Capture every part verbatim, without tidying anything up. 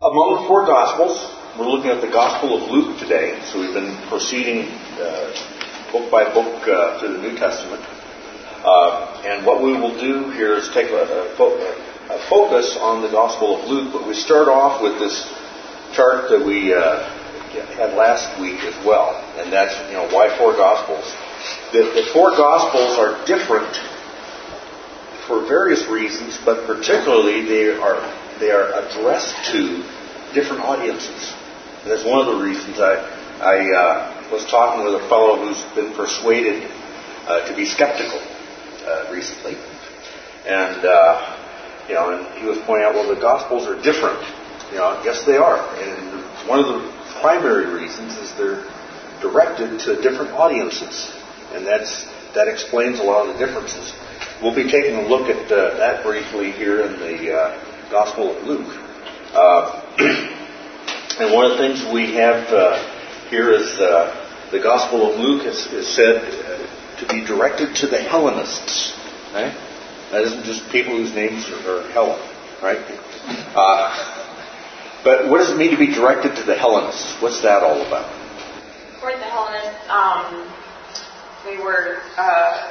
Among the four Gospels, we're looking at the Gospel of Luke today. So we've been proceeding uh, book by book uh, through the New Testament. Uh, and what we will do here is take a, a, fo- a focus on the Gospel of Luke. But we start off with this chart that we uh, had last week as well. And that's, you know, why four Gospels? The, the four Gospels are different for various reasons, but particularly they are they are addressed to different audiences. And that's one of the reasons I I uh, was talking with a fellow who's been persuaded uh, to be skeptical uh, recently, and uh, you know, and he was pointing out, well, the Gospels are different. You know, yes, they are, and one of the primary reasons is they're directed to different audiences, and that's that explains a lot of the differences. We'll be taking a look at uh, that briefly here in the uh, Gospel of Luke. Uh, and one of the things we have uh, here is uh, the Gospel of Luke is, is said uh, to be directed to the Hellenists. Right? That isn't just people whose names are, are Helen, right? Uh, but what does it mean to be directed to the Hellenists? What's that all about? For the Hellenists, um, they were... Uh,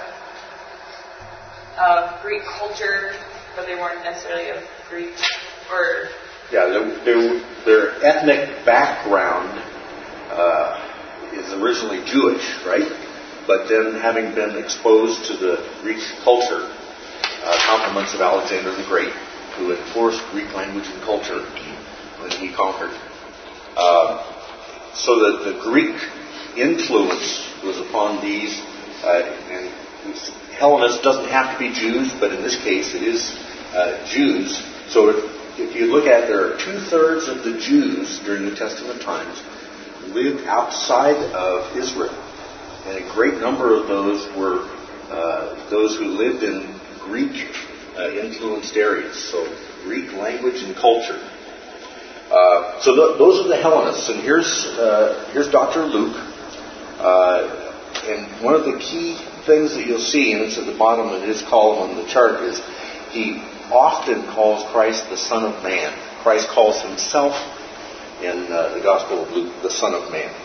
of Greek culture, but they weren't necessarily of Greek or... Yeah, they, they, their ethnic background uh, is originally Jewish, right? But then having been exposed to the Greek culture, uh, compliments of Alexander the Great, who enforced Greek language and culture when he conquered. Uh, so that the Greek influence was upon these, uh, and Hellenists doesn't have to be Jews, but in this case it is uh, Jews. So if, if you look at it, there are two-thirds of the Jews during New Testament times lived outside of Israel. And a great number of those were uh, those who lived in Greek-influenced uh, areas. So Greek language and culture. Uh, so th- those are the Hellenists. And here's, uh, here's Doctor Luke. Uh, and one of the key things that you'll see, and it's at the bottom of his column on the chart, is he often calls Christ the Son of Man. Christ calls himself in uh, the Gospel of Luke the Son of Man.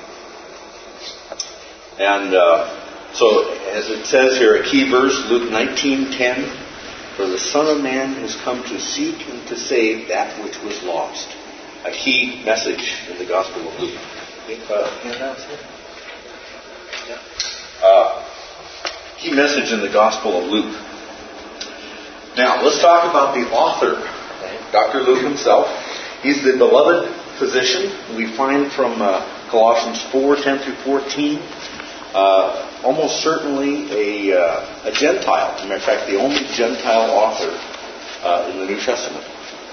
And uh, so, as it says here, a key verse, Luke nineteen ten, for the Son of Man has come to seek and to save that which was lost. A key message in the Gospel of Luke. Uh, handouts here? Yeah. Uh, Key message in the Gospel of Luke. Now, let's talk about the author, Doctor Luke himself. He's the beloved physician. We find from uh, Colossians four ten through fourteen, uh, almost certainly a, uh, a Gentile. As a matter of fact, the only Gentile author uh, in the New Testament.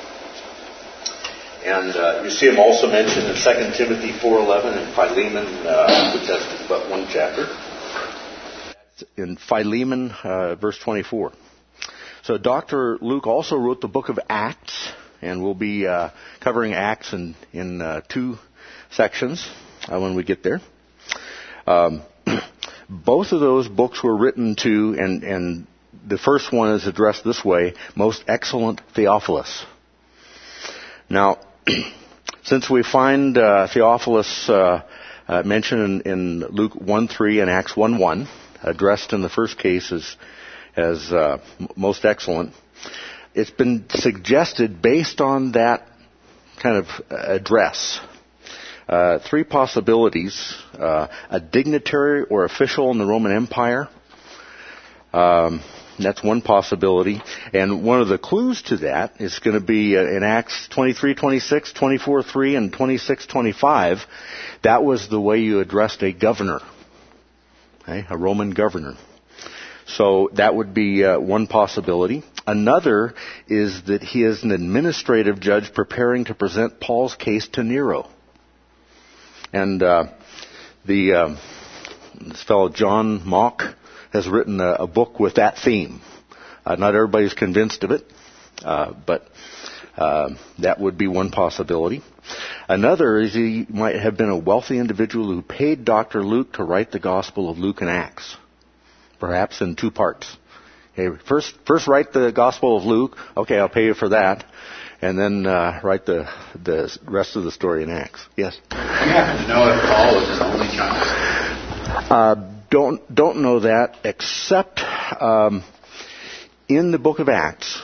And uh, you see him also mentioned in Second Timothy four eleven and Philemon, uh, which has but one chapter. In Philemon, uh, verse twenty-four. So Doctor Luke also wrote the book of Acts, and we'll be uh, covering Acts in, in uh, two sections uh, when we get there. Um, both of those books were written to, and, and the first one is addressed this way, Most Excellent Theophilus. Now, since we find uh, Theophilus uh, uh, mentioned in, in Luke one three and Acts one one, addressed in the first case as, as uh, most excellent, it's been suggested based on that kind of address. Uh, three possibilities. Uh, a dignitary or official in the Roman Empire. Um, that's one possibility. And one of the clues to that is going to be uh, in Acts twenty-three twenty-six, twenty-four three, and twenty-six twenty-five. That was the way you addressed a governor. Okay, a Roman governor. So that would be uh, one possibility. Another is that he is an administrative judge preparing to present Paul's case to Nero. And uh, the uh, this fellow John Mock has written a, a book with that theme. Uh, not everybody's convinced of it, uh, but uh, that would be one possibility. Another is he might have been a wealthy individual who paid Doctor Luke to write the Gospel of Luke and Acts, perhaps in two parts. Okay, first, first write the Gospel of Luke. Okay, I'll pay you for that. and then uh, write the the rest of the story in Acts. Yes? Do you happen to know if Paul was an only child? Uh, don't don't know that, except um, in the book of Acts,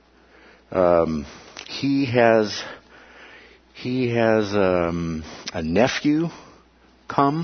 um, he has he has um, a nephew come.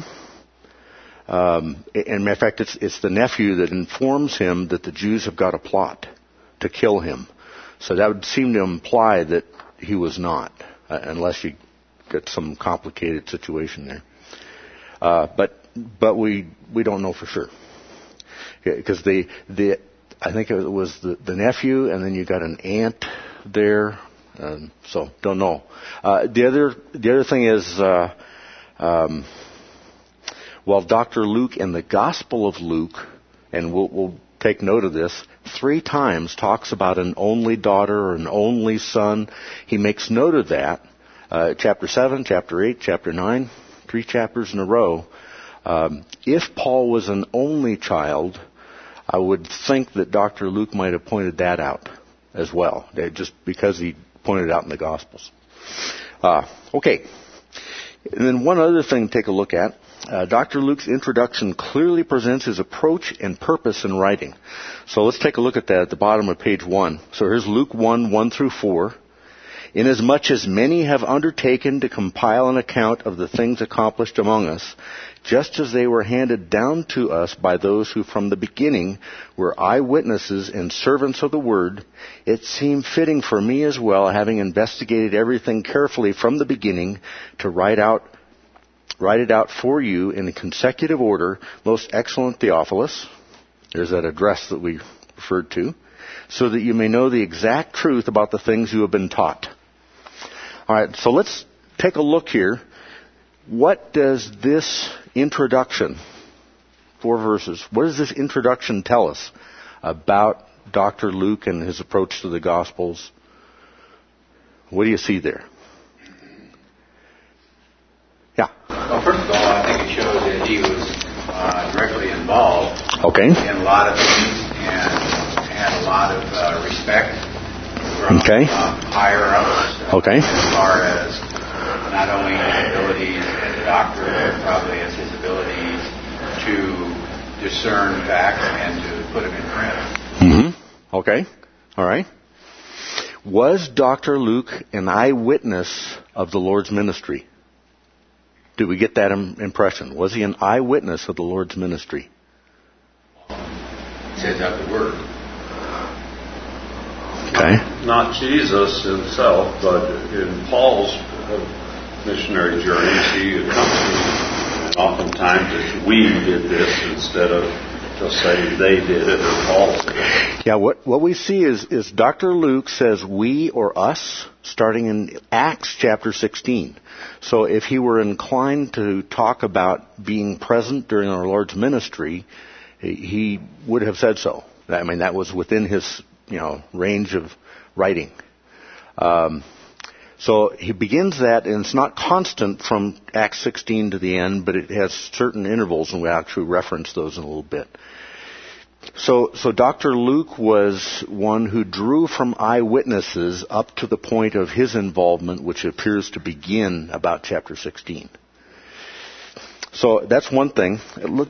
Um, and matter of fact, it's it's the nephew that informs him that the Jews have got a plot to kill him. So that would seem to imply that he was not, uh, unless you get some complicated situation there. Uh, but but we we don't know for sure, because the the I think it was the, the nephew, and then you got an aunt there, um, so don't know. Uh, the other the other thing is, uh, um, well, Doctor Luke in the Gospel of Luke, and we'll, we'll take note of this, three times talks about an only daughter or an only son. He makes note of that. Uh, chapter seven, chapter eight, chapter nine, three chapters in a row. Um, if Paul was an only child, I would think that Doctor Luke might have pointed that out as well, just because he pointed it out in the Gospels. Uh, okay. And then one other thing to take a look at. Uh, Doctor Luke's introduction clearly presents his approach and purpose in writing. So let's take a look at that at the bottom of page one. So here's Luke one, one through four. Inasmuch as many have undertaken to compile an account of the things accomplished among us, just as they were handed down to us by those who from the beginning were eyewitnesses and servants of the word, it seemed fitting for me as well, having investigated everything carefully from the beginning, to write out Write it out for you in consecutive order, most excellent Theophilus. There's that address that we referred to. So that you may know the exact truth about the things you have been taught. All right, so let's take a look here. What does this introduction, four verses, what does this introduction tell us about Doctor Luke and his approach to the Gospels? What do you see there? Yeah. Well, first of all, I think it shows that he was uh, directly involved okay. in a lot of things and had a lot of uh, respect from okay. uh, higher ups. Uh, okay. As far as not only his abilities as a doctor, but probably as his abilities to discern facts and to put them in print. Mm-hmm. Okay. All right. Was Doctor Luke an eyewitness of the Lord's ministry? Do we get that impression? Was he an eyewitness of the Lord's ministry? Says of the word. Okay. Not Jesus himself, but in Paul's missionary journeys, he accompanied. Oftentimes it's we did this instead of just saying they did it or Paul did it. Yeah, what, what we see is, is Doctor Luke says we or us starting in Acts chapter sixteen. So if he were inclined to talk about being present during our Lord's ministry, he would have said so. I mean, that was within his, you know, range of writing. Um, so he begins that, and it's not constant from Acts sixteen to the end, but it has certain intervals, and we actually reference those in a little bit. So, so Doctor Luke was one who drew from eyewitnesses up to the point of his involvement, which appears to begin about chapter sixteen. So that's one thing. Look,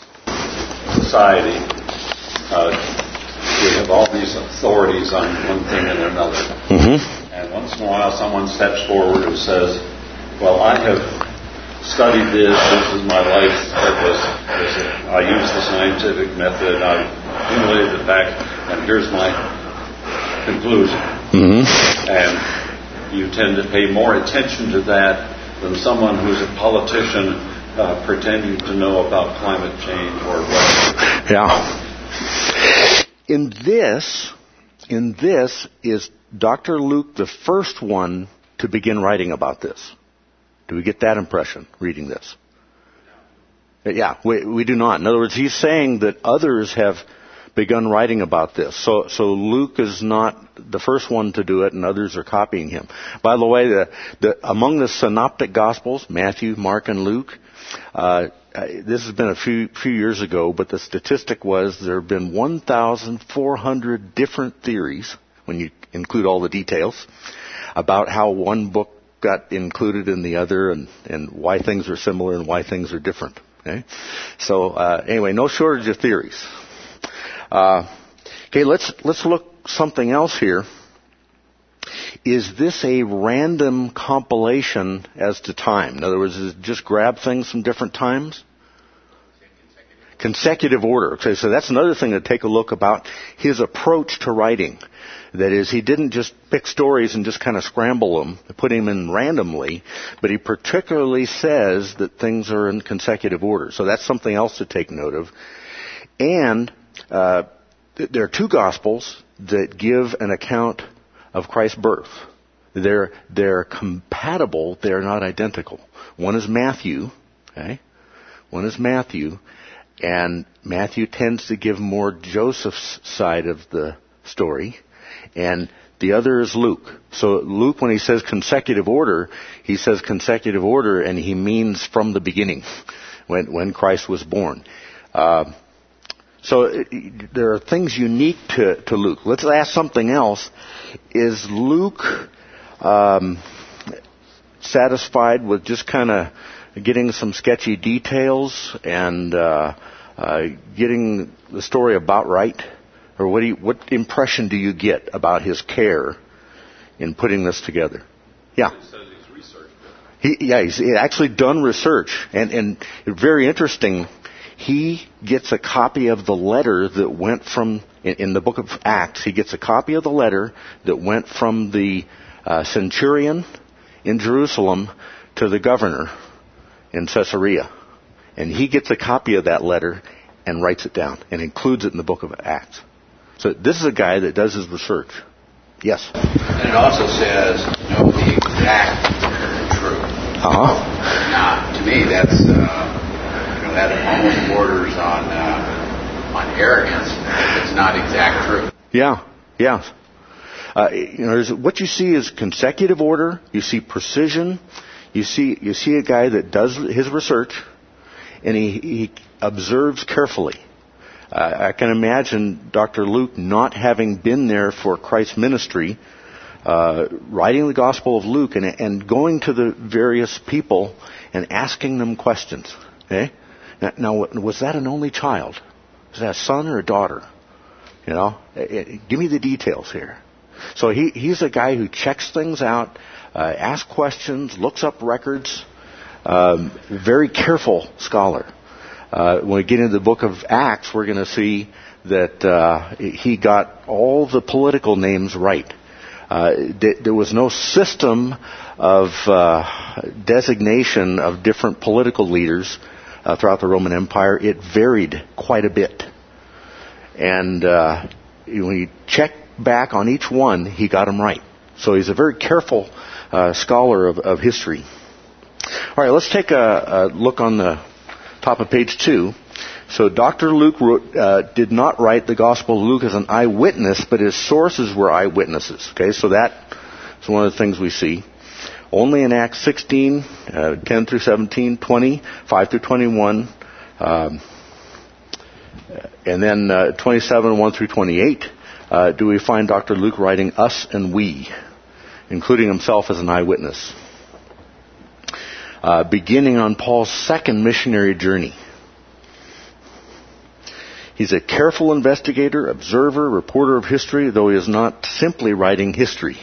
society, uh, we have all these authorities on one thing and another. Mm-hmm. And once in a while someone steps forward and says, well, I have studied this, this is my life's purpose, I use the scientific method, I've accumulated the facts, and here's my conclusion. Mm-hmm. And you tend to pay more attention to that than someone who's a politician uh, pretending to know about climate change or what. Yeah. In this, in this is Doctor Luke the first one to begin writing about this. Do we get that impression reading this? Yeah, we, we do not. In other words, he's saying that others have begun writing about this. So, so Luke is not the first one to do it, and others are copying him. By the way, the, the, among the synoptic Gospels, Matthew, Mark, and Luke, uh, this has been a few few years ago, but the statistic was there have been one thousand four hundred different theories, when you include all the details, about how one book got included in the other, and, and why things are similar and why things are different. Okay? So uh, anyway, no shortage of theories. Uh, okay, let's let's look something else here. Is this a random compilation as to time? In other words, is it just grab things from different times? Consecutive order. Okay, so that's another thing to take a look about his approach to writing. That is, he didn't just pick stories and just kind of scramble them, put them in randomly, but he particularly says that things are in consecutive order. So that's something else to take note of. And uh, there are two Gospels that give an account of Christ's birth. They're they're compatible. They're not identical. One is Matthew. Okay, one is Matthew, and Matthew tends to give more Joseph's side of the story, and the other is Luke. So Luke, when he says consecutive order, he says consecutive order, and he means from the beginning, when when Christ was born. Uh, So it, there are things unique to, to Luke. Let's ask something else. Is Luke um, satisfied with just kind of getting some sketchy details and uh, uh, getting the story about right? Or what, do you, what impression do you get about his care in putting this together? Yeah. It says he's researched it. He, yeah, he's actually done research. And, and very interesting. He gets a copy of the letter that went from, in, in the book of Acts, he gets a copy of the letter that went from the uh, centurion in Jerusalem to the governor in Caesarea. And he gets a copy of that letter and writes it down and includes it in the book of Acts. So this is a guy that does his research. Yes? And it also says, know the exact truth. Uh-huh. Now, to me, that's... Uh, that almost borders on uh, on arrogance. It's not exact truth. Yeah, yeah. Uh, you know, there's, what you see is consecutive order. You see precision. You see you see a guy that does his research, and he, he observes carefully. Uh, I can imagine Doctor Luke not having been there for Christ's ministry, uh, writing the Gospel of Luke and, and going to the various people and asking them questions. Okay. Now, was that an only child? Was that a son or a daughter? You know, give me the details here. So he, he's a guy who checks things out, uh, asks questions, looks up records. Um, very careful scholar. Uh, when we get into the book of Acts, we're going to see that uh, he got all the political names right. Uh, th- there was no system of uh, designation of different political leaders Uh, throughout the Roman Empire. It varied quite a bit. And uh, when you check back on each one, he got them right. So he's a very careful uh, scholar of, of history. All right, let's take a, a look on the top of page two. So Doctor Luke wrote, uh, did not write the Gospel of Luke as an eyewitness, but his sources were eyewitnesses. Okay, so that is one of the things we see. Only in Acts sixteen, uh, ten through seventeen, twenty, five through twenty-one, um, and then uh, twenty-seven, one through twenty-eight, uh, do we find Doctor Luke writing us and we, including himself as an eyewitness. Uh, beginning on Paul's second missionary journey. He's a careful investigator, observer, reporter of history, though he is not simply writing history.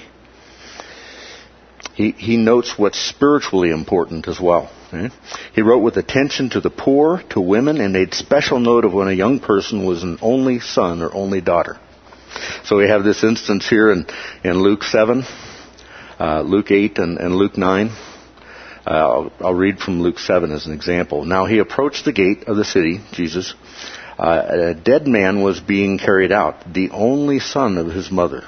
He, he notes what's spiritually important as well. Okay? He wrote with attention to the poor, to women, and made special note of when a young person was an only son or only daughter. So we have this instance here in, in Luke seven, uh, Luke eight, and, and Luke nine. Uh, I'll, I'll read from Luke seven as an example. Now he approached the gate of the city, Jesus. Uh, a dead man was being carried out, the only son of his mother.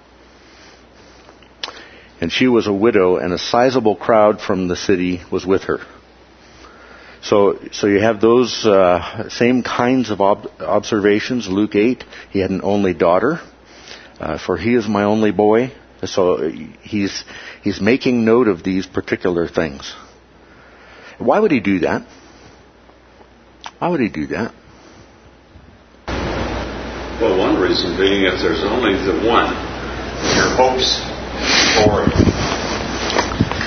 And she was a widow, and a sizable crowd from the city was with her. So, so you have those uh, same kinds of ob- observations. Luke eight, he had an only daughter, uh, for he is my only boy. So he's he's making note of these particular things. Why would he do that? Why would he do that? Well, one reason being if there's only the one, your hopes for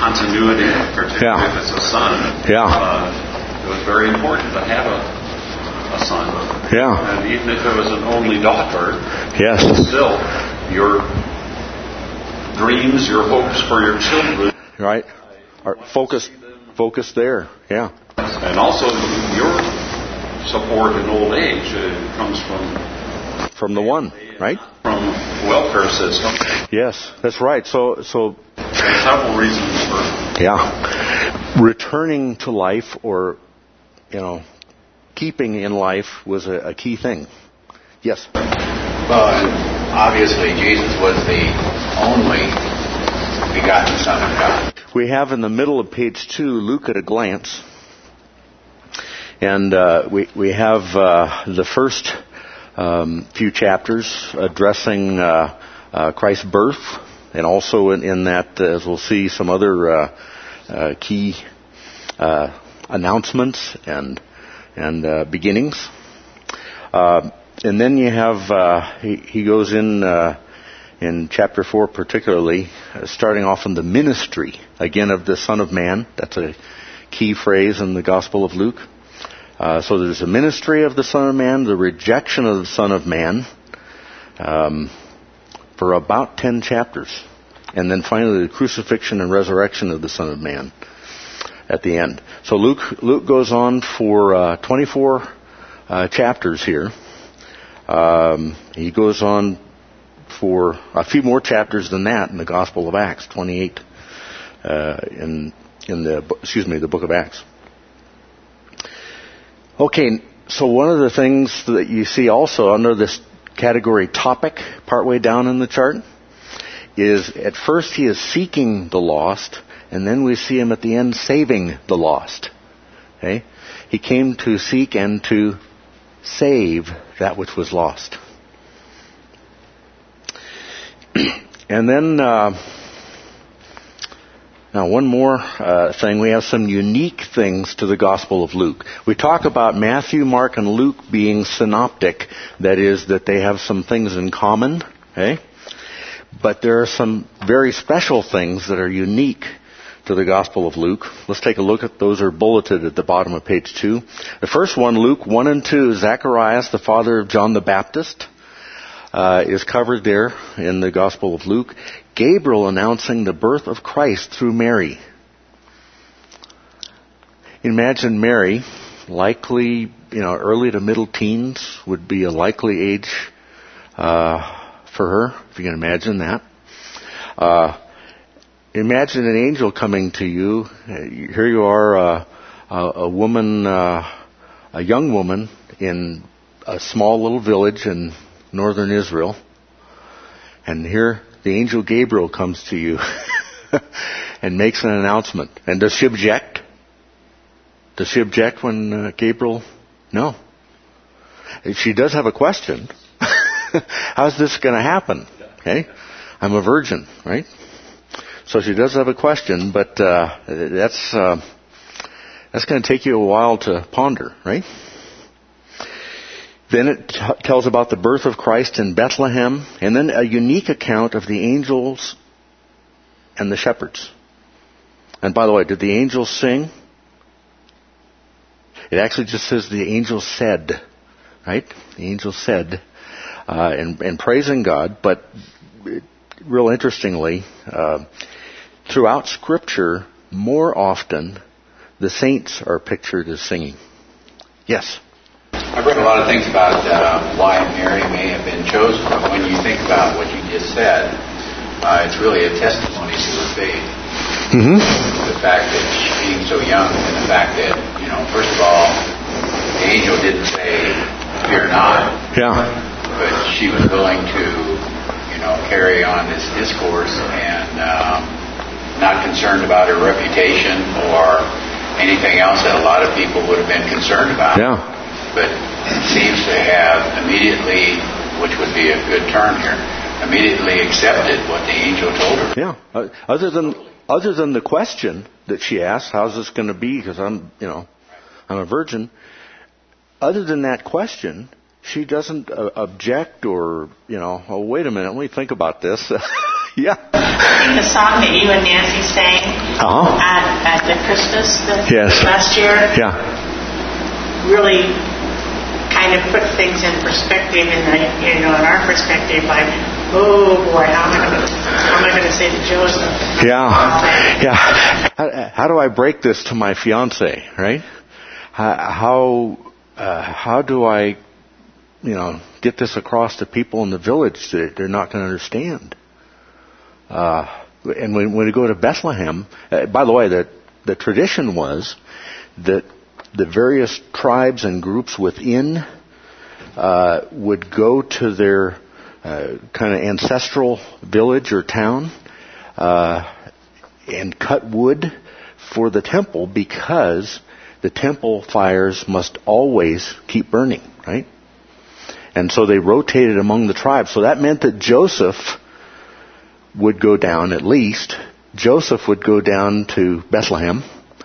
continuity, particularly Yeah. if it's a son. Yeah. Uh, it was very important to have a, a son. Yeah. And even if it was an only daughter, Yes. still, your dreams, your hopes for your children. Right. Are focus, focus there. Yeah. And also your support in old age uh, comes from From the one, right? from welfare system. Yes, that's right. So, so There's several reasons for yeah, returning to life, or you know, keeping in life was a, a key thing. Yes. Well, and obviously Jesus was the only begotten Son of God. We have in the middle of page two Luke at a glance, and uh, we we have uh, the first um, few chapters addressing uh, uh, Christ's birth, and also in, in that, uh, as we'll see, some other uh, uh, key uh, announcements and and uh, beginnings. Uh, and then you have uh, he, he goes in. Uh, In chapter four particularly, uh, starting off in the ministry, again, of the Son of Man. That's a key phrase in the Gospel of Luke. Uh, so there's a ministry of the Son of Man, the rejection of the Son of Man, um, for about ten chapters. And then finally the crucifixion and resurrection of the Son of Man at the end. So Luke, Luke goes on for uh, twenty-four uh, chapters here. Um, he goes on for a few more chapters than that in the Gospel of Acts, twenty-eight uh, in in the excuse me the Book of Acts. Okay, so one of the things that you see also under this category topic, partway down in the chart, is at first he is seeking the lost, and then we see him at the end saving the lost. Okay, he came to seek and to save that which was lost. And then, uh, now one more uh, thing. We have some unique things to the Gospel of Luke. We talk about Matthew, Mark, and Luke being synoptic. That is, that they have some things in common. Okay? But there are some very special things that are unique to the Gospel of Luke. Let's take a look at those. Are bulleted at the bottom of page two. The first one, Luke one and two, Zacharias, the father of John the Baptist, Uh, is covered there in the Gospel of Luke. Gabriel announcing the birth of Christ through Mary. Imagine Mary, likely, you know, early to middle teens would be a likely age uh, for her, if you can imagine that. Uh, imagine an angel coming to you. Here you are, uh, a, a woman, uh, a young woman in a small little village in northern Israel, and here the angel Gabriel comes to you and makes an announcement. And does she object? Does she object when uh, Gabriel? No. She does have a question. How's this going to happen? Okay, I'm a virgin, right? So she does have a question, but uh, that's uh, that's going to take you a while to ponder, right? Then it t- tells about the birth of Christ in Bethlehem, and then a unique account of the angels and the shepherds. And by the way, did the angels sing? It actually just says the angels said, right? The angels said, uh, and, and praising God. But it, real interestingly, uh, throughout Scripture, more often the saints are pictured as singing. Yes. I've read a lot of things about uh, why Mary may have been chosen, but when you think about what you just said, uh, it's really a testimony to her faith. Mm-hmm. The fact that she being so young, and the fact that, you know, first of all, the angel didn't say, "Fear not." Yeah. But she was willing to, you know, carry on this discourse and um, not concerned about her reputation or anything else that a lot of people would have been concerned about. Yeah. But seems to have immediately, which would be a good term here, immediately accepted what the angel told her. Yeah. Uh, other than other than the question that she asked, how's this going to be? Because I'm, you know, I'm a virgin. Other than that question, she doesn't uh, object or, you know, oh, wait a minute, let me think about this. Yeah. I think the song that you and Nancy sang uh-huh. at, at the Christmas the, yes. last year yeah. really kind of put things in perspective, in the, you know, in our perspective, like, oh boy, how am I going to, how am I going to say to Joseph? Yeah, yeah. How, how do I break this to my fiance, right? How uh, how do I, you know, get this across to people in the village that they're not going to understand? Uh, and when, when we go to Bethlehem, uh, by the way, the the tradition was that the various tribes and groups within uh, would go to their uh, kind of ancestral village or town uh, and cut wood for the temple, because the temple fires must always keep burning, right? And so they rotated among the tribes. So that meant that Joseph would go down, at least, Joseph would go down to Bethlehem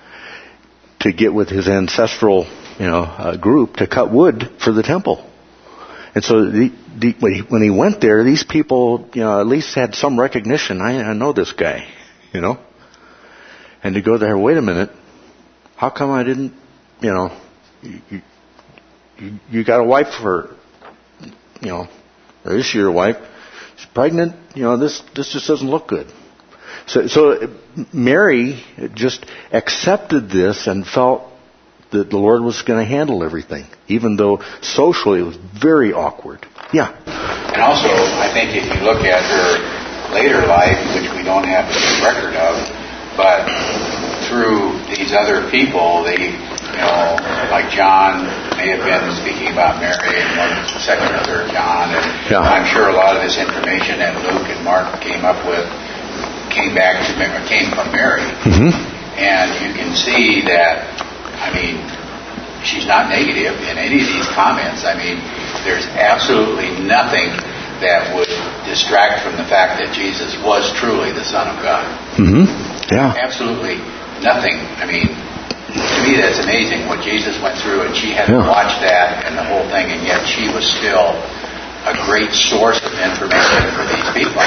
to get with his ancestral, you know, uh, group to cut wood for the temple. And so the, the, when, he, when he went there, these people, you know, at least had some recognition. I, I know this guy, you know. And to go there, wait a minute, how come I didn't, you know, you, you, you got a wife for, you know, or is she your wife? She's pregnant, you know, this, this just doesn't look good. So, so Mary just accepted this and felt that the Lord was going to handle everything, even though socially it was very awkward. Yeah. And also, I think if you look at her later life, which we don't have a record of, but through these other people, they, you know, like John may have been speaking about Mary in one, second or third John, and yeah. I'm sure a lot of this information that Luke and Mark came up with came back to came from Mary, mm-hmm. and you can see that. I mean, she's not negative in any of these comments. I mean, there's absolutely nothing that would distract from the fact that Jesus was truly the Son of God. Mm-hmm. Yeah. Absolutely nothing. I mean, to me that's amazing what Jesus went through, and she had yeah. to watch that and the whole thing, and yet she was still a great source of information for these people.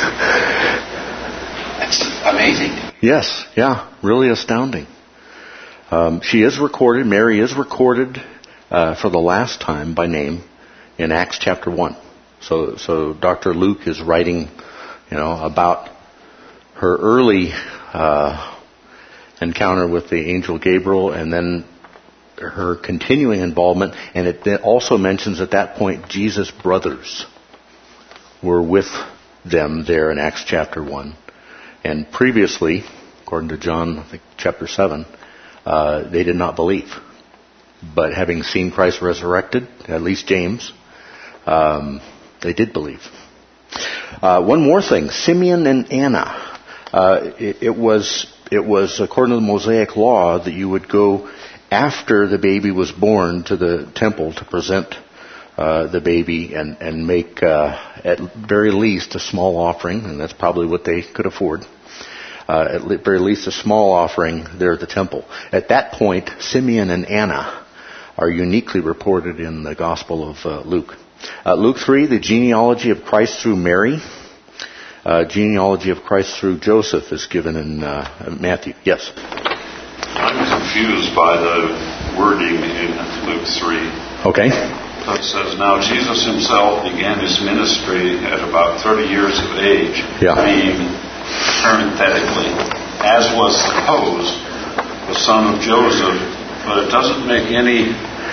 That's amazing. Yes, yeah, really astounding. Um, she is recorded, Mary is recorded uh, for the last time by name in Acts chapter one. So, so Doctor Luke is writing, you know, about her early uh, encounter with the angel Gabriel, and then her continuing involvement. And it also mentions at that point Jesus' brothers were with them there in Acts chapter one. And previously, according to John, I think chapter seven, uh, they did not believe. But having seen Christ resurrected, at least James, um, they did believe. Uh, one more thing, Simeon and Anna. Uh, it, it was it was according to the Mosaic law that you would go after the baby was born to the temple to present uh, the baby and and make uh, at very least a small offering, and that's probably what they could afford. Uh, at le- very least a small offering there at the temple. At that point, Simeon and Anna are uniquely reported in the Gospel of uh, Luke. Uh, Luke three, the genealogy of Christ through Mary. Uh, genealogy of Christ through Joseph is given in uh, Matthew. Yes? I'm confused by the wording in Luke three. Okay. It says, now Jesus himself began his ministry at about thirty years of age, yeah. being parenthetically, as was supposed, the son of Joseph, but it doesn't make any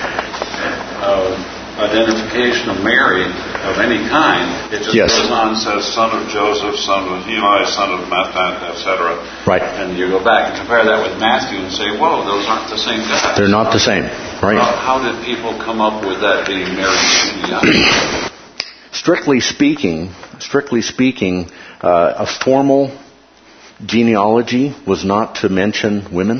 uh, identification of Mary of any kind. It just yes. goes on and says, son of Joseph, son of Eli, son of Matthat, et cetera. Right. And you go back and compare that with Matthew and say, whoa, those aren't the same guys. They're not the same, right? How, how did people come up with that being Mary? Strictly speaking, strictly speaking, uh, a formal genealogy was not to mention women.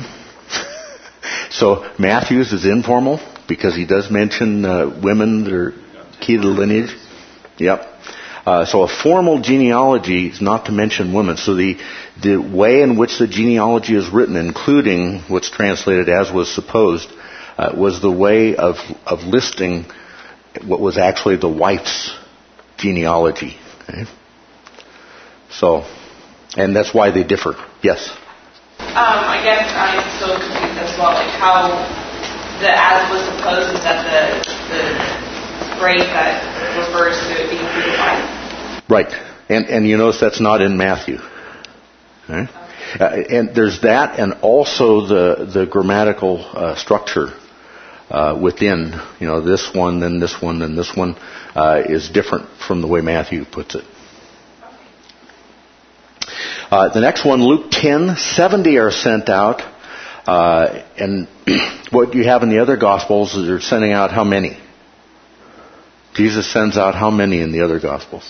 So Matthew's is informal because he does mention uh, women that are key to the lineage. Yep. Uh, so a formal genealogy is not to mention women. So the the way in which the genealogy is written, including what's translated as was supposed, uh, was the way of of listing what was actually the wife's genealogy. Okay? So, and that's why they differ. Yes? Um, I guess I'm still confused as well, like how the as was opposed is that the the phrase that refers to it being beautified. Right. And and you notice that's not in Matthew. Okay? Uh, and there's that, and also the the grammatical uh, structure uh, within, you know, this one, then this one, then this one uh, is different from the way Matthew puts it. Uh, the next one, Luke ten, seventy are sent out, uh, and what you have in the other Gospels is they're sending out how many? Jesus sends out how many in the other Gospels?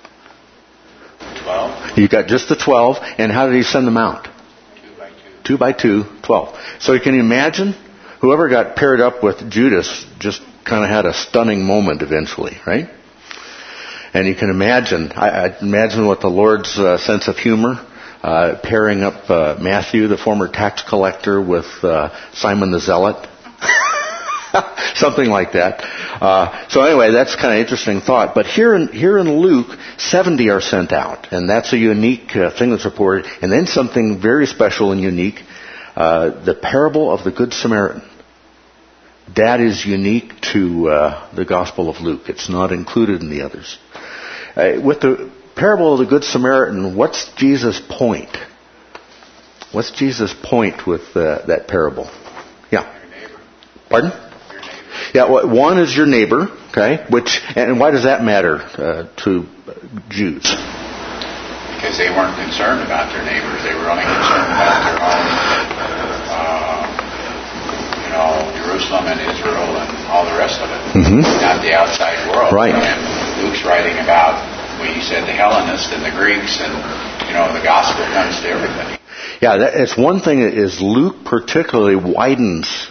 Twelve. You got just the twelve, and how did he send them out? Two by two. Two by two, twelve. So you can imagine, whoever got paired up with Judas just kind of had a stunning moment eventually, right? And you can imagine, I, I imagine what the Lord's uh, sense of humor, uh, pairing up uh, Matthew, the former tax collector, with uh, Simon the Zealot. Something like that. Uh, so anyway, that's kind of interesting thought. But here in here in Luke, seventy are sent out, and that's a unique uh, thing that's reported. And then something very special and unique, uh, the parable of the Good Samaritan. That is unique to uh, the Gospel of Luke. It's not included in the others. Uh, with the parable of the Good Samaritan, what's Jesus' point? What's Jesus' point with uh, that parable? Yeah. Your neighbor. Pardon? Your neighbor. Yeah, well, one is your neighbor, okay? Which, and why does that matter uh, to Jews? Because they weren't concerned about their neighbors. They were only concerned about their own, uh, you know, Jerusalem and Israel and all the rest of it. Mm-hmm. Not the outside world. Right. And Luke's writing about, well, he said the Hellenists and the Greeks, and, you know, the gospel comes to everybody. Yeah, that, it's one thing is Luke particularly widens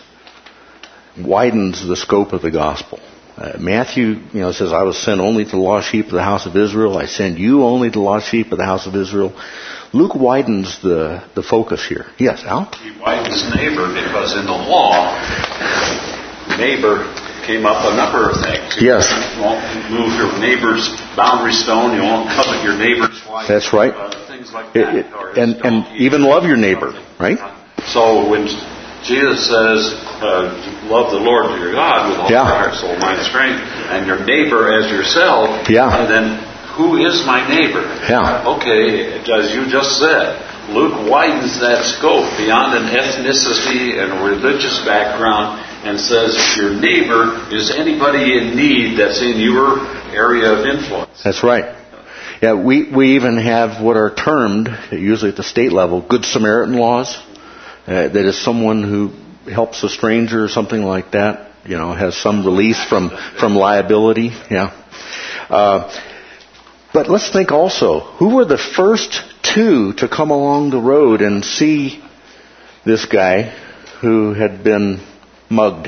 widens the scope of the gospel. Uh, Matthew, you know, says, I was sent only to the lost sheep of the house of Israel. I send you only to the lost sheep of the house of Israel. Luke widens the, the focus here. Yes, Al? He widens neighbor because in the law, neighbor came up a number of things. Yes. You won't move your neighbor's boundary stone. You won't covet your neighbor's wife. That's right. Uh, things like It, that. it, Or and, his and donkey. even love your neighbor, right? So when Jesus says, uh, love the Lord your God with all Yeah. your heart, soul, mind, and strength, and your neighbor as yourself, Yeah. and then who is my neighbor? Yeah. Okay, as you just said, Luke widens that scope beyond an ethnicity and a religious background and says your neighbor is anybody in need that's in your area of influence. That's right. Yeah, we, we even have what are termed, usually at the state level, Good Samaritan laws. Uh, that is someone who helps a stranger or something like that, you know, has some release from, from liability. Yeah. Uh, but let's think also, who were the first two to come along the road and see this guy who had been mugged?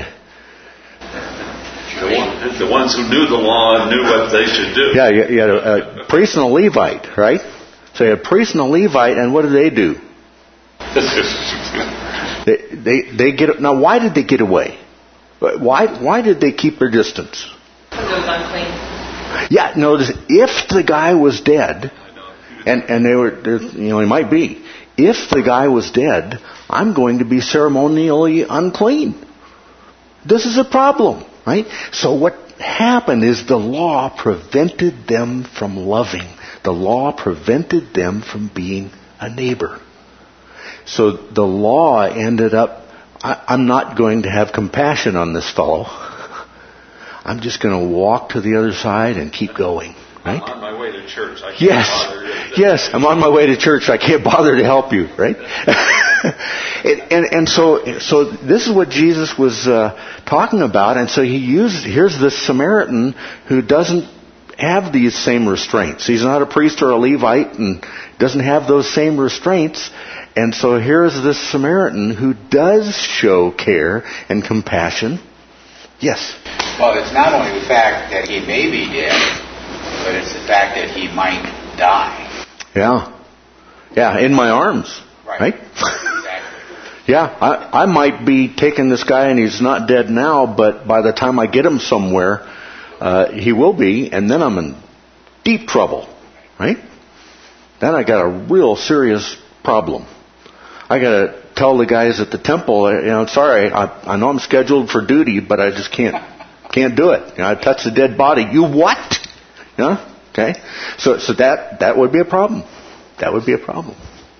The, one, the ones who knew the law and knew what they should do. Yeah, you, you had a, a priest and a Levite, right? So you had a priest and a Levite, and what did they do? They, they they get now. Why did they get away? Why why did they keep their distance? Because it was unclean. Yeah, notice if the guy was dead, and and they were, you know, he might be. If the guy was dead, I'm going to be ceremonially unclean. This is a problem, right? So what happened is the law prevented them from loving. The law prevented them from being a neighbor. So the law ended up, I, I'm not going to have compassion on this fellow. I'm just going to walk to the other side and keep going. Right? I'm on my way to church. I can't Yes, bother to- yes, I'm on my way to church. I can't bother to help you, right? and, and and so so this is what Jesus was uh, talking about, and so he used. Here's this Samaritan who doesn't have these same restraints. He's not a priest or a Levite, and doesn't have those same restraints. And so here's this Samaritan who does show care and compassion. Yes. Well, it's not only the fact that he may be dead, but it's the fact that he might die. Yeah. Yeah, in my arms. Right. Right? Exactly. Yeah, I, I might be taking this guy and he's not dead now, but by the time I get him somewhere, uh, he will be, and then I'm in deep trouble. Right? Then I got a real serious problem. I I got to tell the guys at the temple, you know, sorry, I, I know I'm scheduled for duty, but I just can't can't do it. You know, I touched a dead body. You what? You know? Okay. So so that that would be a problem. That would be a problem.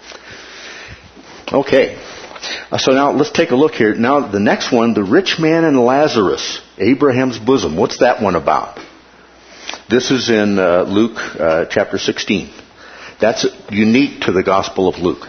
Okay. Uh, so now let's take a look here. Now the next one, the rich man and Lazarus, Abraham's bosom. What's that one about? This is in uh, Luke uh, chapter sixteen. That's unique to the Gospel of Luke.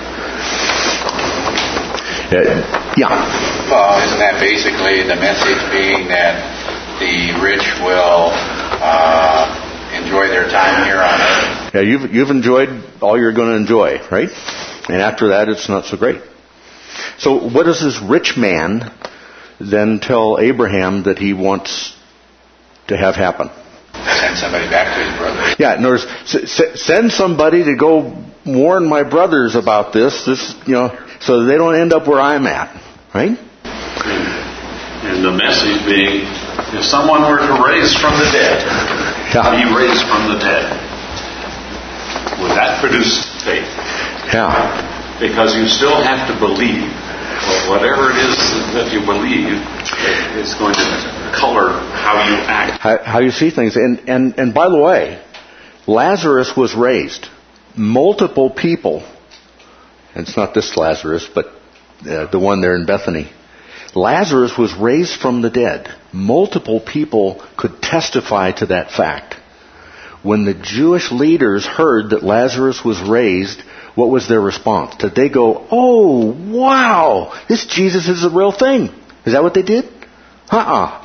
Uh, yeah. Well, isn't that basically the message being that the rich will uh, enjoy their time here on earth? Yeah, you've you've enjoyed all you're going to enjoy, right? And after that, it's not so great. So, what does this rich man then tell Abraham that he wants to have happen? Send somebody back to his brother. Yeah, in other words, s- send somebody to go warn my brothers about this. This, you know, so they don't end up where I'm at, right? And the message being, if someone were to raise from the dead, Yeah. be raised from the dead, would that produce faith? Yeah. Because you still have to believe. Well, whatever it is that you believe is going to color how you act. How, how you see things. And, and, and by the way, Lazarus was raised. Multiple people, and it's not this Lazarus, but uh, the one there in Bethany. Lazarus was raised from the dead. Multiple people could testify to that fact. When the Jewish leaders heard that Lazarus was raised, what was their response? Did they go, oh, wow, this Jesus is a real thing? Is that what they did? Uh-uh.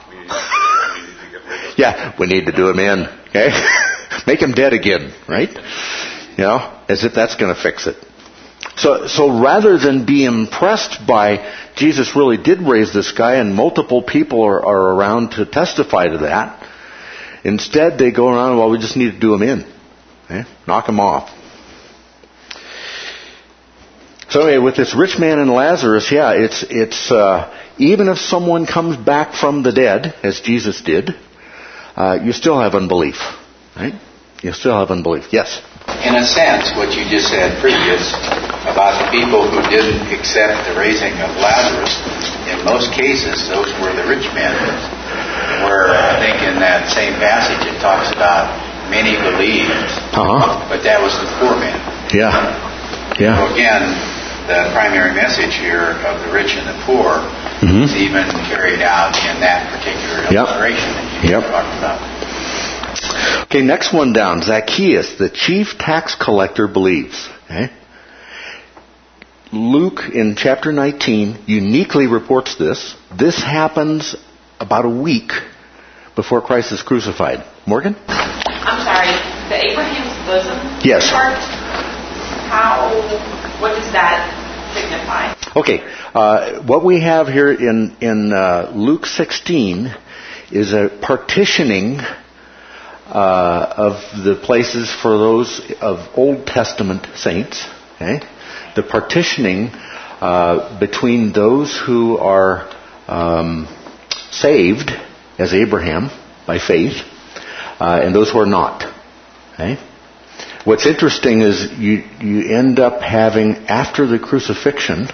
Yeah, we need to do him in. Okay? Make him dead again, right? You know, as if that's going to fix it. So, so rather than be impressed by Jesus really did raise this guy and multiple people are, are around to testify to that, instead they go around, well, we just need to do him in. Okay? Knock him off. So anyway, with this rich man and Lazarus, yeah, it's it's uh, even if someone comes back from the dead, as Jesus did, uh, you still have unbelief, right? You still have unbelief. Yes. In a sense, what you just said previous about the people who didn't accept the raising of Lazarus, in most cases, those were the rich men. Where I think in that same passage it talks about many believed, Uh-huh. but that was the poor man. Yeah. Yeah. So again, the primary message here of the rich and the poor Mm-hmm. is even carried out in that particular Yep. illustration that you Yep. talked about. Okay, next one down. Zacchaeus, the chief tax collector, believes. Okay? Luke in chapter nineteen uniquely reports this. This happens about a week before Christ is crucified. Morgan? I'm sorry, the Abraham's bosom Yes. part, how, what does that signify? Okay, uh, what we have here in, in uh, Luke sixteen is a partitioning uh, of the places for those of Old Testament saints. Okay? The partitioning uh, between those who are um, saved as Abraham by faith uh, and those who are not. Okay? What's interesting is you you end up having, after the crucifixion,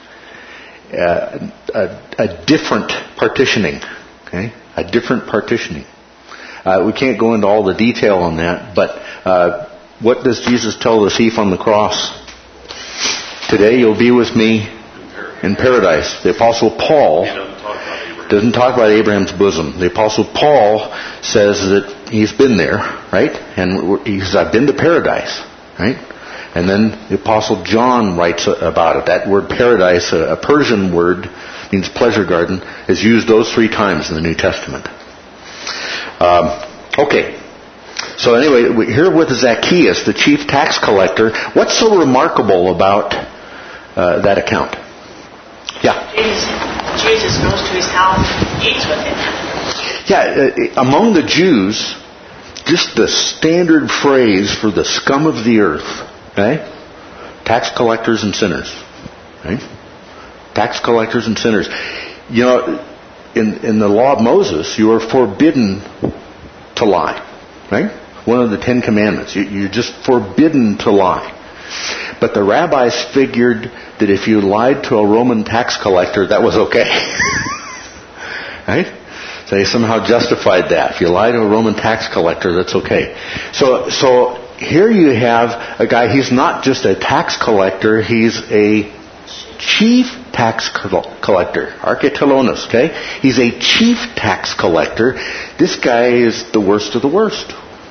uh, a, a different partitioning. Okay? A different partitioning. Uh, we can't go into all the detail on that, but uh, what does Jesus tell the thief on the cross? Today you'll be with me in paradise. The Apostle Paul doesn't talk about Abraham's bosom. The Apostle Paul says that he's been there, right? And he says, I've been to paradise, right? And then the Apostle John writes about it. That word paradise, a Persian word, means pleasure garden, is used those three times in the New Testament. Um, okay. So anyway, we're here with Zacchaeus, the chief tax collector. What's so remarkable about uh, that account? Yeah. Jesus, Jesus goes to his house, eats with him. Yeah, uh, among the Jews, just the standard phrase for the scum of the earth, okay? Tax collectors and sinners, right? Tax collectors and sinners. You know, in in the law of Moses, you are forbidden to lie, right? One of the Ten Commandments. You, you're just forbidden to lie. But the rabbis figured that if you lied to a Roman tax collector, that was okay. Right? So they somehow justified that. If you lie to a Roman tax collector, that's okay. So, so here you have a guy, he's not just a tax collector, he's a chief tax collector. Architelonos, okay? He's a chief tax collector. This guy is the worst of the worst.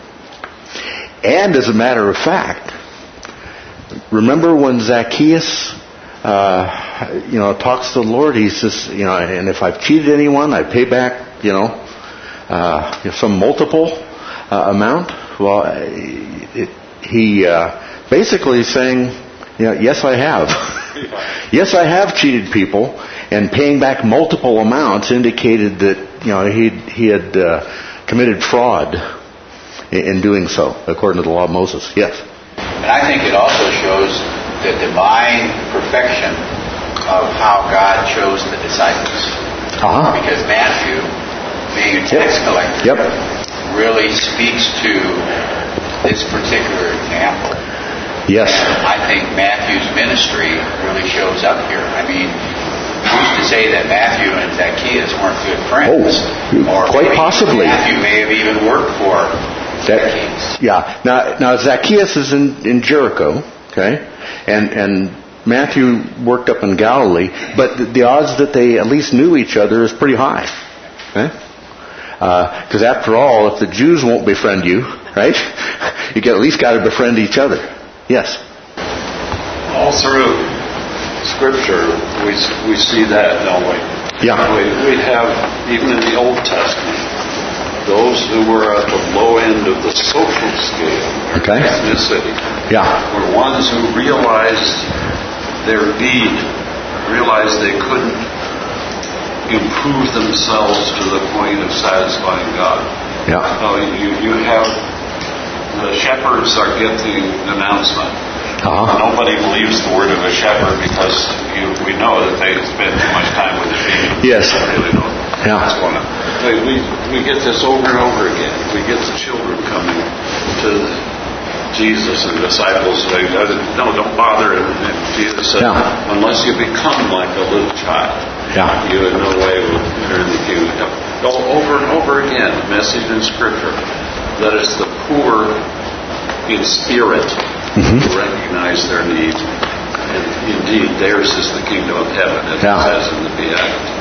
And as a matter of fact, remember when Zacchaeus, uh, you know, talks to the Lord, he says, you know, and if I've cheated anyone, I pay back, you know, uh, some multiple uh, amount. Well, it, he uh, basically is saying, you know, yes, I have. Yes, I have cheated people, and paying back multiple amounts indicated that, you know, he he had uh, committed fraud in, in doing so, according to the law of Moses. Yes. And I think it also shows the divine perfection of how God chose the disciples. Uh-huh. Because Matthew, being a tax collector, yep. really speaks to this particular example. Yes. And I think Matthew's ministry really shows up here. I mean, we used to say that Matthew and Zacchaeus weren't good friends. Oh, or quite possibly. Matthew may have even worked for Zacchaeus. Yeah. Now, now Zacchaeus is in, in Jericho, okay, and and Matthew worked up in Galilee, but the, the odds that they at least knew each other is pretty high, okay? Because uh, after all, if the Jews won't befriend you, right, you get, at least got to befriend each other. Yes. All through Scripture, we we see that, don't we? Yeah. We, we have, even in the Old Testament, those who were at the low end of the social scale, okay. ethnicity, yeah. were ones who realized their need, realized they couldn't improve themselves to the point of satisfying God. Yeah. So you, you have the shepherds are getting the announcement. Uh-huh. Nobody believes the word of a shepherd because you, we know that they spend too much time with the sheep. Yes. They really don't. Yeah. That's one of, we, we get this over and over again. We get the children coming to Jesus and disciples say, no, don't bother. And Jesus said, yeah. unless you become like a little child, yeah. you in no way will enter the kingdom. Go over and over again, message in Scripture, that it's the poor in spirit mm-hmm. who recognize their need. And indeed, theirs is the kingdom of heaven, as yeah. it says in the Beatitudes.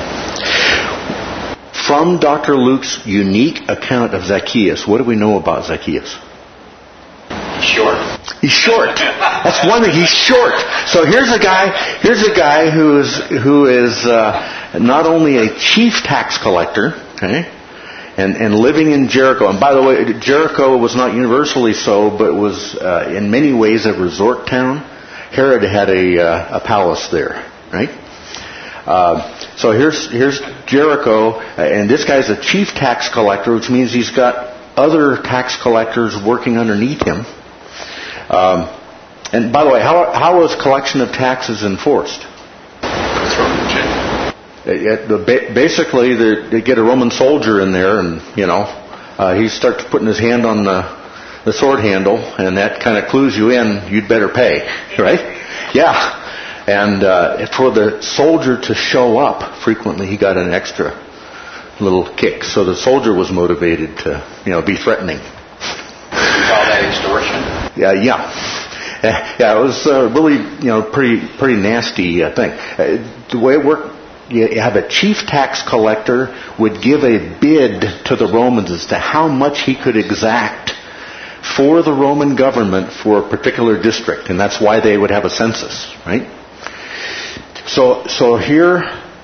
From Doctor Luke's unique account of Zacchaeus, what do we know about Zacchaeus? He's short. He's short. That's one thing. He's short. So here's a guy. Here's a guy who is who is uh, not only a chief tax collector, okay, and and living in Jericho. And by the way, Jericho was not universally so, but was uh, in many ways a resort town. Herod had a uh, a palace there, right? Uh, so here's here's Jericho, and this guy's a chief tax collector, which means he's got other tax collectors working underneath him. Um, and by the way, how how was collection of taxes enforced? Thrown in jail. It, it, basically, they, they get a Roman soldier in there, and you know, uh, he starts putting his hand on the the sword handle, and that kind of clues you in. You'd better pay, right? Yeah. And uh, for the soldier to show up, frequently he got an extra little kick. So the soldier was motivated to, you know, be threatening. You call that extortion? Yeah, yeah, yeah. It was uh, really, you know, pretty, pretty nasty uh, thing. Uh, the way it worked, you have a chief tax collector would give a bid to the Romans as to how much he could exact for the Roman government for a particular district, and that's why they would have a census, right? So, so here,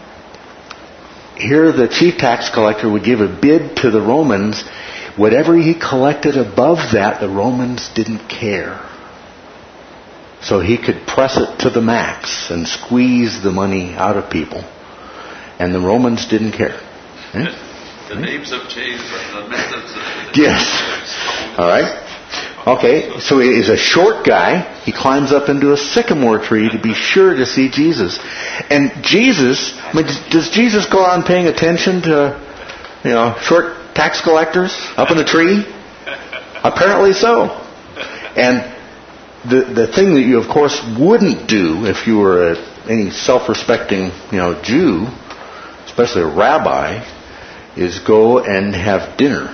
here the chief tax collector would give a bid to the Romans. Whatever he collected above that, the Romans didn't care. So he could press it to the max and squeeze the money out of people. And the Romans didn't care. Eh? The names have changed, but the methods have... Yes. All right. Okay, so he's a short guy. He climbs up into a sycamore tree to be sure to see Jesus. And Jesus, I mean, does Jesus go on paying attention to, you know, short tax collectors up in the tree? Apparently so. And the the thing that you, of course, wouldn't do if you were a, any self-respecting, you know, Jew, especially a rabbi, is go and have dinner.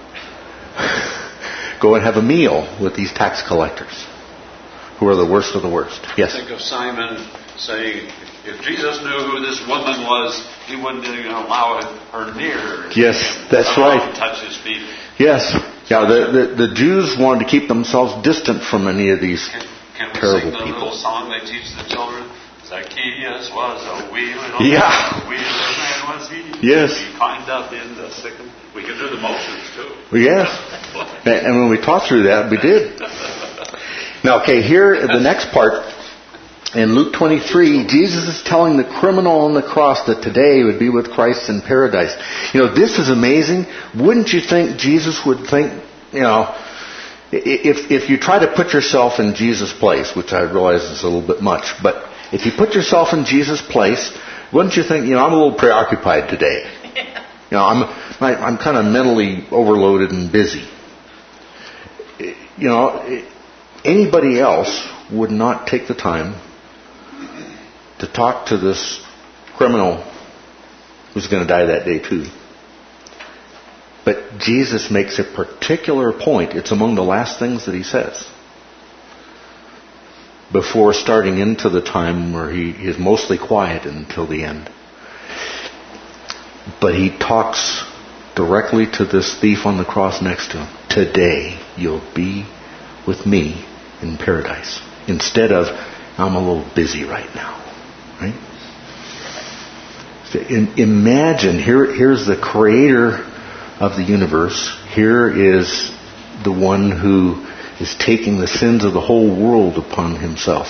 Go and have a meal with these tax collectors, who are the worst of the worst. Yes? Think of Simon saying, if Jesus knew who this woman was, he wouldn't even allow her near. Yes, that's right. Touch his feet. Yes. Yeah, the, the, the Jews wanted to keep themselves distant from any of these Can, can we terrible sing the people. little song they teach the children? Zacchaeus was a wee little Yeah. man, wee little man was he. Yes. He climbed up in the sycamore. We can do the motions too. Well, yes. And when we taught through that, we did. Now, okay, here, the next part, in Luke twenty-three, Jesus is telling the criminal on the cross that today would be with Christ in paradise. You know, this is amazing. Wouldn't you think Jesus would think, you know, if if you try to put yourself in Jesus' place, which I realize is a little bit much, but if you put yourself in Jesus' place, wouldn't you think, you know, I'm a little preoccupied today. You know, I'm I'm kind of mentally overloaded and busy. You know, anybody else would not take the time to talk to this criminal who's going to die that day too. But Jesus makes a particular point. It's among the last things that he says before starting into the time where he is mostly quiet until the end. But he talks directly to this thief on the cross next to him. Today you'll be with me in paradise. Instead of, I'm a little busy right now. Right? Imagine, here, here's the creator of the universe. Here is the one who is taking the sins of the whole world upon himself.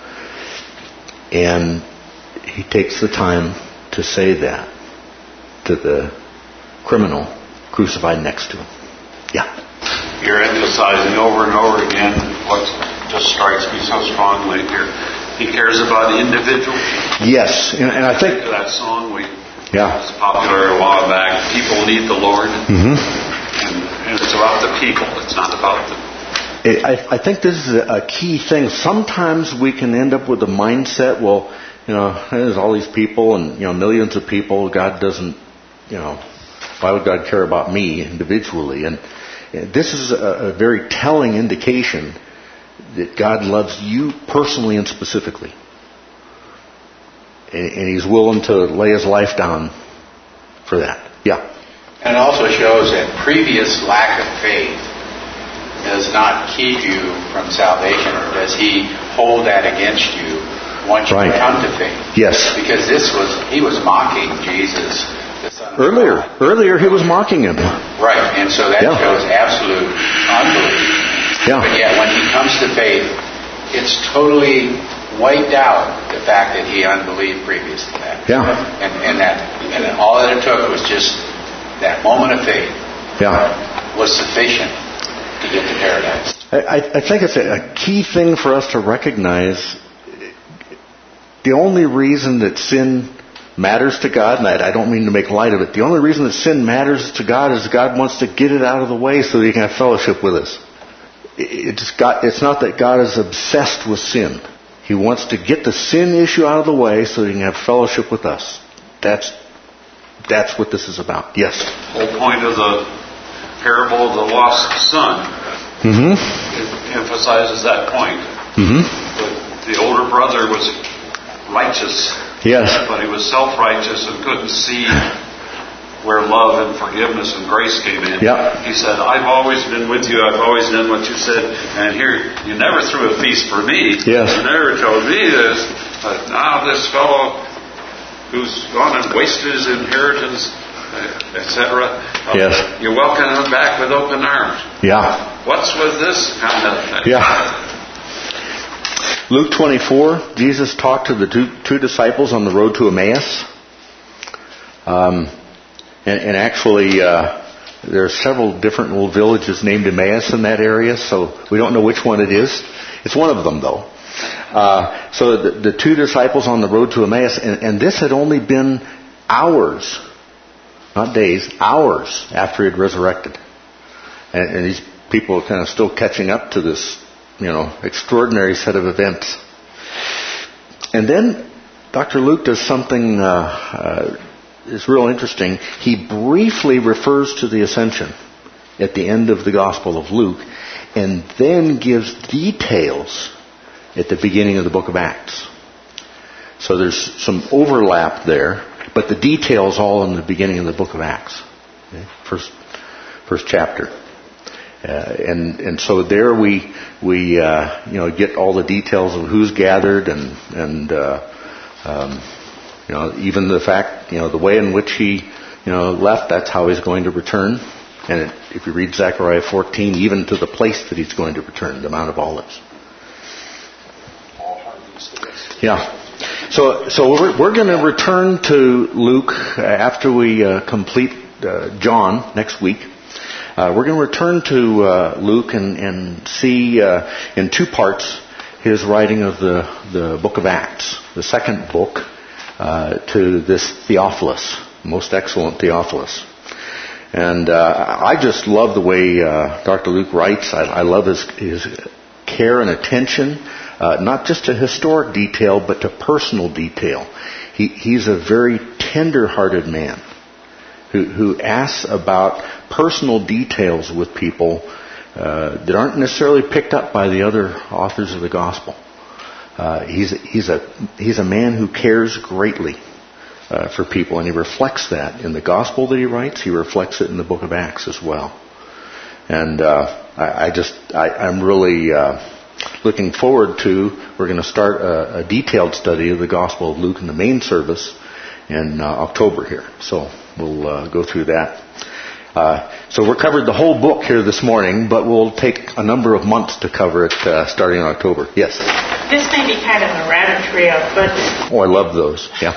And he takes the time to say that to the criminal crucified next to him. Yeah. You're emphasizing over and over again what just strikes me so strongly here. He cares about the individual. Yes, and, and I think that song we yeah. was popular a while back. People need the Lord, mm-hmm. and, and it's about the people. It's not about the. It, I, I think this is a, a key thing. Sometimes we can end up with a mindset. Well, you know, there's all these people, and you know, millions of people. God doesn't, you know, why would God care about me individually? And, and this is a, a very telling indication that God loves you personally and specifically. And, and He's willing to lay His life down for that. Yeah. And it also shows that previous lack of faith does not keep you from salvation, or does He hold that against you once you right. come to faith. Yes. Because this was, He was mocking Jesus, the Son of Earlier. God. Earlier He was mocking Him. Right. And so that yeah. shows absolute unbelief. Yeah. But yet, when he comes to faith, it's totally wiped out the fact that he unbelieved previous to that. Yeah. And, and that, and all that it took was just that moment of faith. Yeah. Was sufficient to get to paradise. I, I think it's a, a key thing for us to recognize. The only reason that sin matters to God, and I, I don't mean to make light of it. The only reason that sin matters to God is God wants to get it out of the way so that He can have fellowship with us. It's, got, it's not that God is obsessed with sin. He wants to get the sin issue out of the way so He can have fellowship with us. That's that's what this is about. Yes? The whole point of the parable of the lost son mm-hmm. it emphasizes that point. Mm-hmm. The, the older brother was righteous. Yes. But he was self-righteous and couldn't see where love and forgiveness and grace came in. Yep. He said, I've always been with you. I've always done what you said. And here, you never threw a feast for me. Yes. You never told me this. But now this fellow who's gone and wasted his inheritance, et cetera. Yes. You welcome him back with open arms. Yeah. What's with this kind of thing? Yeah. Luke twenty-four, Jesus talked to the two, two disciples on the road to Emmaus. Um, and, and actually, uh, there are several different little villages named Emmaus in that area, so we don't know which one it is. It's one of them, though. Uh, so the, the two disciples on the road to Emmaus, and, and this had only been hours, not days, hours after he had resurrected. And, and these people are kind of still catching up to this you know, extraordinary set of events. And then Doctor Luke does something uh, uh, is real interesting. He briefly refers to the ascension at the end of the Gospel of Luke, and then gives details at the beginning of the book of Acts. So there's some overlap there, but the details all in the beginning of the book of Acts, okay? first first chapter. Uh, and and so there we we uh, you know get all the details of who's gathered and and uh, um, you know even the fact you know the way in which he you know left, that's how he's going to return. And it, if you read Zechariah fourteen, even to the place that he's going to return, the Mount of Olives. Yeah. So so we're we're going to return to Luke after we uh, complete uh, John next week. Uh, we're going to return to uh, Luke and, and see uh, in two parts his writing of the, the book of Acts, the second book uh, to this Theophilus, most excellent Theophilus. And uh, I just love the way uh, Doctor Luke writes. I, I love his, his care and attention, uh, not just to historic detail, but to personal detail. He, he's a very tender-hearted man who, who asks about personal details with people uh, that aren't necessarily picked up by the other authors of the gospel. Uh, he's he's a he's a man who cares greatly uh, for people, and he reflects that in the gospel that he writes. He reflects it in the book of Acts as well. And uh, I, I just I, I'm really uh, looking forward to. We're going to start a, a detailed study of the Gospel of Luke in the main service in uh, October here. So we'll uh, go through that. Uh, so we're covered the whole book here this morning, but we'll take a number of months to cover it uh, starting in October. Yes? This may be kind of a rabbit trail, but... Oh, I love those. Yeah.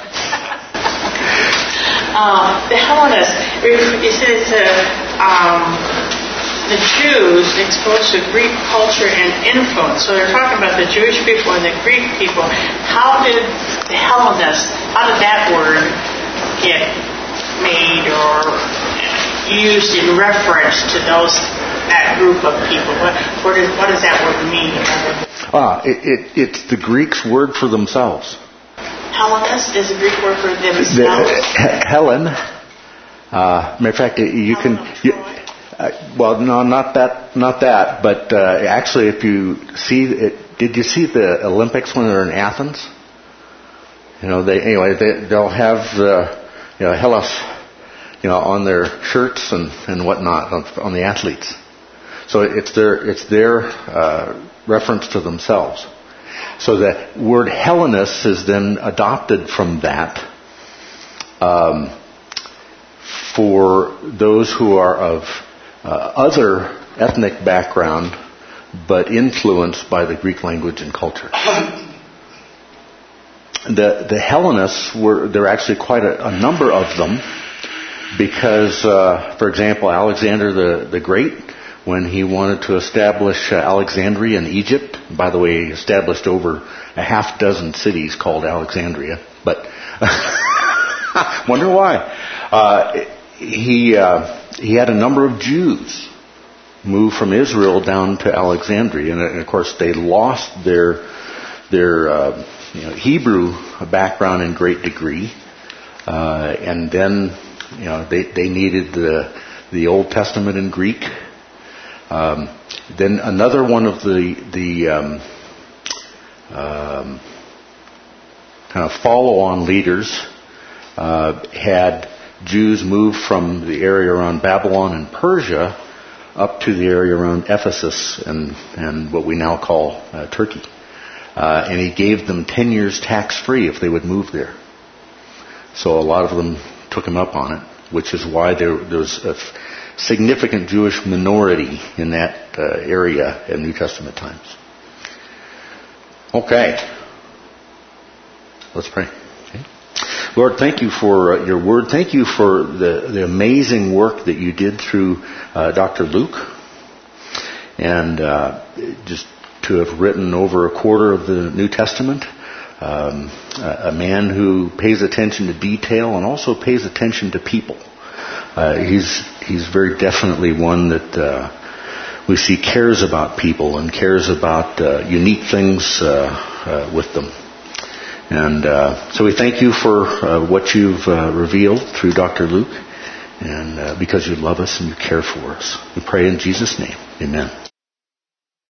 uh, the Hellenists, it says uh, um, the Jews exposed to Greek culture and influence. So they're talking about the Jewish people and the Greek people. How did the Hellenists, how did that word get made or used in reference to those that group of people? What, what, is, what does that word mean? Ah, it, it, it's the Greek's word for themselves. Hellenist is a Greek word for themselves. The, Helen. Uh, matter of fact, you can. You, uh, well, no, not that, not that. But uh, actually, if you see it, did you see the Olympics when they're in Athens? You know, they anyway. They, they'll have the you know Hellas. You know, on their shirts and, and whatnot on, on the athletes. So it's their it's their uh, reference to themselves. So the word Hellenist is then adopted from that um, for those who are of uh, other ethnic background but influenced by the Greek language and culture. The the Hellenists were there are actually quite a, a number of them. Because, uh, for example, Alexander the, the Great, when he wanted to establish uh, Alexandria in Egypt, by the way, he established over a half dozen cities called Alexandria, but wonder why. Uh, he uh, he had a number of Jews move from Israel down to Alexandria, and, and of course they lost their their uh, you know, Hebrew background in great degree, uh, and then. You know, they, they needed the the Old Testament in Greek. Um, then another one of the the um, um, kind of follow-on leaders uh, had Jews move from the area around Babylon and Persia up to the area around Ephesus and and what we now call uh, Turkey. Uh, and he gave them ten years tax-free if they would move there. So a lot of them took him up on it, which is why there, there was a f- significant Jewish minority in that uh, area in New Testament times. Okay. Let's pray. Okay. Lord, thank you for uh, your word. Thank you for the, the amazing work that you did through uh, Doctor Luke. And uh, just to have written over a quarter of the New Testament. Um, a, a man who pays attention to detail and also pays attention to people. Uh, he's he's very definitely one that uh, we see cares about people and cares about uh, unique things uh, uh, with them. And uh, so we thank you for uh, what you've uh, revealed through Doctor Luke, and uh, because you love us and you care for us. We pray in Jesus' name. Amen.